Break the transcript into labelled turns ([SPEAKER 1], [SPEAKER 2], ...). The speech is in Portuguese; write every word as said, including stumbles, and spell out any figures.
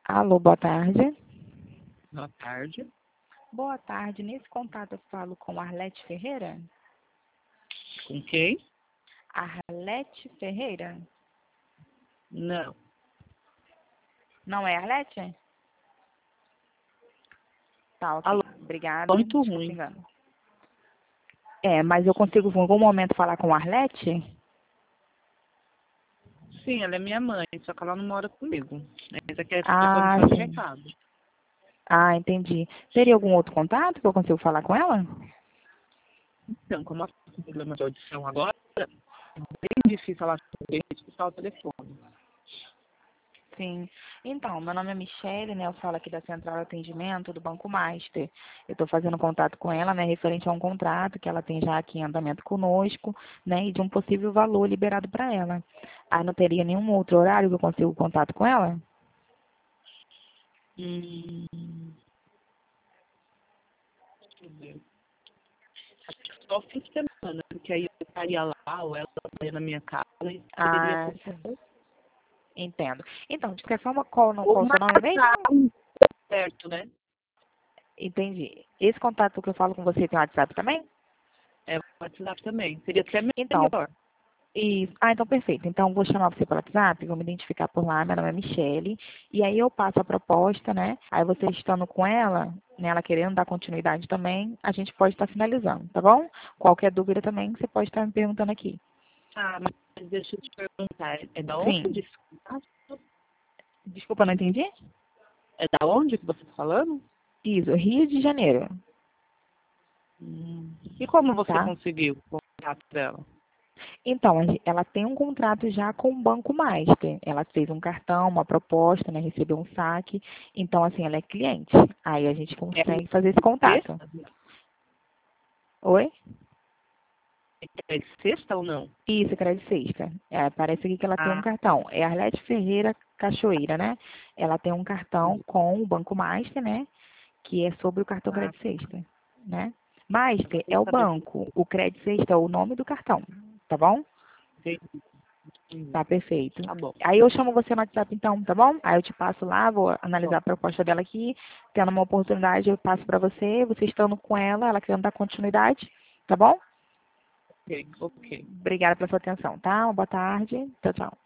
[SPEAKER 1] Alô, boa tarde.
[SPEAKER 2] Boa tarde.
[SPEAKER 1] Boa tarde. Nesse contato eu falo com Arlete Ferreira?
[SPEAKER 2] Com quem?
[SPEAKER 1] Arlete Ferreira?
[SPEAKER 2] Não.
[SPEAKER 1] Não é Arlete? Tá, ok.
[SPEAKER 2] Alô,
[SPEAKER 1] Obrigada.
[SPEAKER 2] muito
[SPEAKER 1] Desculpa o
[SPEAKER 2] ruim.
[SPEAKER 1] engano. É, mas eu consigo em algum momento falar com Arlete?
[SPEAKER 2] Sim, ela é minha mãe, só que ela não mora comigo. Essa aqui é a telefone
[SPEAKER 1] Ah,
[SPEAKER 2] só de
[SPEAKER 1] sim.
[SPEAKER 2] recado.
[SPEAKER 1] Ah, entendi. Teria algum outro contato que eu consigo falar com ela?
[SPEAKER 2] Então, como ela tem problema de audição agora, é bem difícil falar com alguém e escutar o telefone.
[SPEAKER 1] Sim. Então, meu nome é Michele, né? Eu falo aqui da Central de Atendimento do Banco Master. Eu estou fazendo contato com ela, né? Referente a um contrato que ela tem já aqui em andamento conosco, né? E de um possível valor liberado para ela. Ah, não teria nenhum outro horário que eu consigo contato com ela?
[SPEAKER 2] Hum, deixa eu ver. Acho que só fim de semana, porque aí eu estaria lá, ou ela estaria na minha casa e poderia
[SPEAKER 1] Ah, sim. Entendo. Então, de qualquer forma, qual, não,
[SPEAKER 2] ou
[SPEAKER 1] qual o seu nome mesmo?
[SPEAKER 2] marcar certo, né?
[SPEAKER 1] Entendi. Esse contato que eu falo com você tem WhatsApp também?
[SPEAKER 2] É o WhatsApp também. Seria até
[SPEAKER 1] Então,
[SPEAKER 2] melhor.
[SPEAKER 1] isso. Ah, então perfeito. Então, vou chamar você pelo WhatsApp, vou me identificar por lá, meu nome é Michele, e aí eu passo a proposta, né? Aí você estando com ela, né, ela querendo dar continuidade também, a gente pode estar finalizando, tá bom? Qualquer dúvida também, você pode estar me perguntando aqui.
[SPEAKER 2] Ah, mas deixa eu te perguntar, é da
[SPEAKER 1] Sim.
[SPEAKER 2] onde?
[SPEAKER 1] Desculpa, não entendi?
[SPEAKER 2] É da onde que você está falando?
[SPEAKER 1] Isso, Rio de Janeiro,
[SPEAKER 2] Hum. E como você
[SPEAKER 1] tá?
[SPEAKER 2] conseguiu o contato dela?
[SPEAKER 1] Então, a gen- ela tem um contrato já com o Banco Master. Ela fez um cartão, uma proposta, né? Recebeu um saque. Então, assim, ela é cliente. Aí a gente
[SPEAKER 2] É
[SPEAKER 1] consegue fazer esse contato.
[SPEAKER 2] sexta?
[SPEAKER 1] Oi?
[SPEAKER 2] É de sexta ou não?
[SPEAKER 1] Isso, crédito sexta. É, parece aqui que ela tem um
[SPEAKER 2] Ah,
[SPEAKER 1] cartão. É Arlete Ferreira Cachoeira, né? Ela tem um cartão com o Banco Master, né? Que é sobre o cartão
[SPEAKER 2] ah,
[SPEAKER 1] crédito sexta, né? Master
[SPEAKER 2] eu
[SPEAKER 1] é o
[SPEAKER 2] saber.
[SPEAKER 1] banco. O crédito sexta é o nome do cartão, tá bom?
[SPEAKER 2] Entendi, entendi.
[SPEAKER 1] Tá perfeito.
[SPEAKER 2] Tá bom.
[SPEAKER 1] Aí eu chamo você no WhatsApp então, tá bom? Aí eu te passo lá, vou
[SPEAKER 2] Bom,
[SPEAKER 1] analisar a proposta dela aqui. Tendo uma oportunidade, eu passo para você. Você estando com ela, ela querendo dar continuidade, tá bom?
[SPEAKER 2] ok, ok.
[SPEAKER 1] Obrigada pela sua atenção, tá? Uma boa tarde. Tchau, tchau.